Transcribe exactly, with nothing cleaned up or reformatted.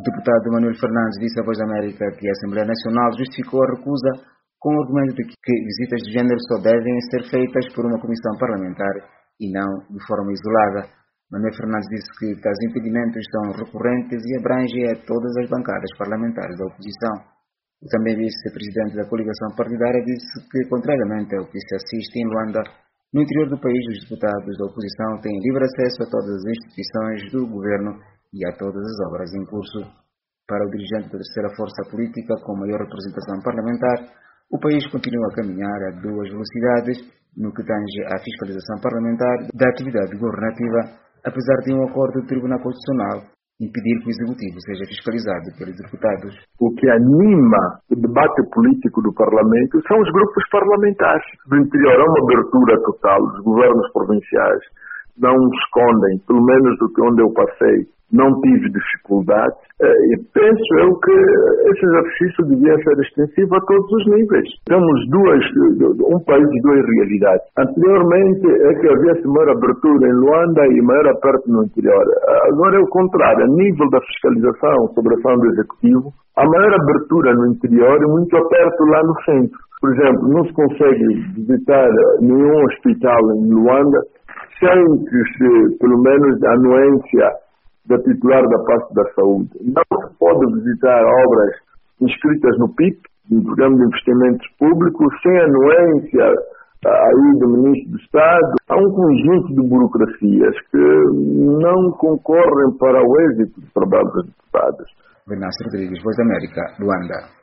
O deputado Manuel Fernandes disse à Voz da América que a Assembleia Nacional justificou a recusa com o argumento de que visitas de género só devem ser feitas por uma comissão parlamentar e não de forma isolada. Manuel Fernandes disse que tais impedimentos são recorrentes e abrangem a todas as bancadas parlamentares da oposição. O também vice-presidente da coligação partidária disse que, contrariamente ao que se assiste em Luanda, no interior do país os deputados da oposição têm livre acesso a todas as instituições do governo e a todas as obras em curso. Para o dirigente da terceira força política com maior representação parlamentar, o país continua a caminhar a duas velocidades no que tange à fiscalização parlamentar da atividade governativa, apesar de um acordo do Tribunal Constitucional impedir que o Executivo seja fiscalizado pelos deputados. O que anima o debate político do Parlamento são os grupos parlamentares. Do interior há uma abertura total, os governos provinciais não escondem, pelo menos do que onde eu passei, não tive dificuldade. E penso eu que esse exercício devia ser extensivo a todos os níveis. Temos duas, um país de duas realidades. Anteriormente é que havia maior abertura em Luanda e maior aperto no interior. Agora é o contrário. A nível da fiscalização sobre a ação do Executivo, há maior abertura no interior e muito aperto lá no centro. Por exemplo, não se consegue visitar nenhum hospital em Luanda sem que se, pelo menos, a anuência da titular da pasta da saúde. Não se pode visitar obras inscritas no P I P, no Programa de Investimentos Públicos, sem anuência aí do Ministro do Estado. Há um conjunto de burocracias que não concorrem para o êxito do trabalho dos deputados. Venâncio Rodrigues, Voz da América, Luanda.